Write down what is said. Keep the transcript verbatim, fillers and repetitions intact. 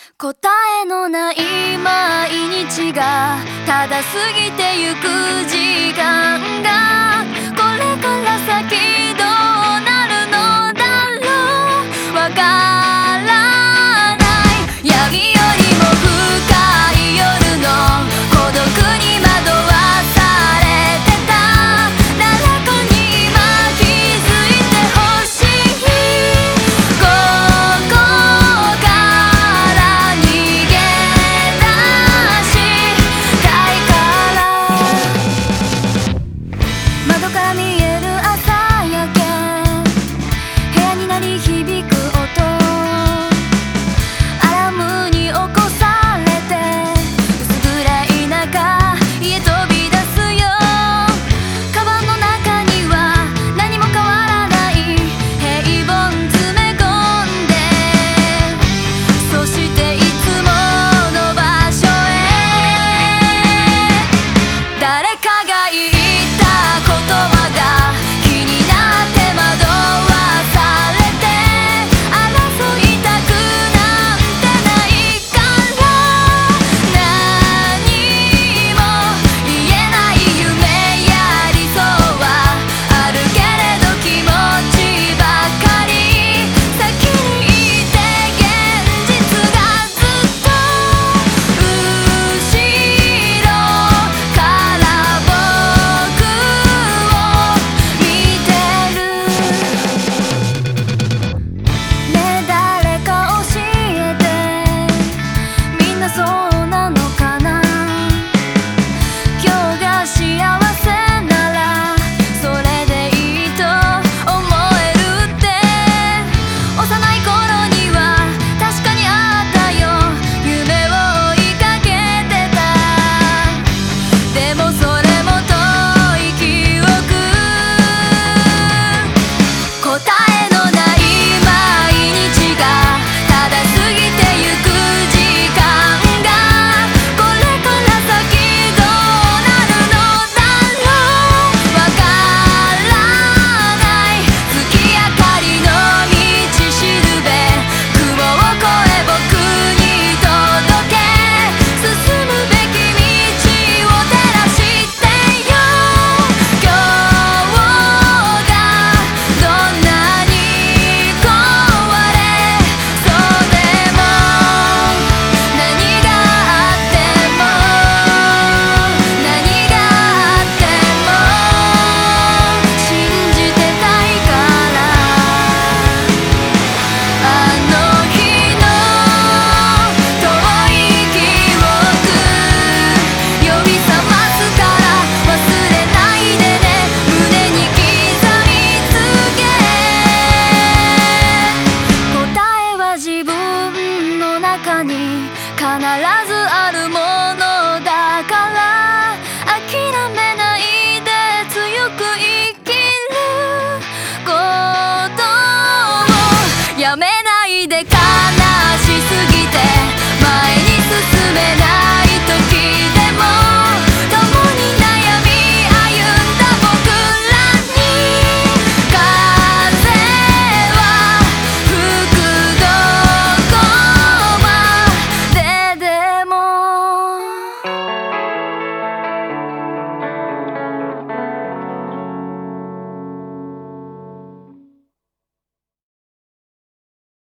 答えのない毎日がただ過ぎてゆく時間がこれから先どうなるのだろうわからない闇よりも深い夜の孤独に惑わされてた誰かに今気づいてほしいここから逃げ出したいから窓から見える朝焼け部屋に鳴り響く音アラームに起こされて薄暗い中家飛び出すよカバンの中には何も変わらない平凡詰め込んでそしていつもの場所へ誰かが言った言葉が気になって惑わされて争いたくなんてないから何も言えない夢や理想はあるけれど気持ちばかり先にいて現実がずっと後ろから僕を見てるねえ誰か教えてみんなそうなのかな今日が幸せならそれでいいと思えるって幼い頃には確かにあったよ夢を追いかけてたでもそれも遠い記憶答えのない毎日がただ過ぎてゆく時間がこれから先どうなるのだろうわからない月明かりの道しるべ雲を越え僕に届け進むべき道を照らしてよ今日がどんなに壊れそうでも何があっても何があっても信じてたいからあの日の遠い記憶呼び覚ますから忘れないでね胸に刻みつけ答えは自分の中に必ず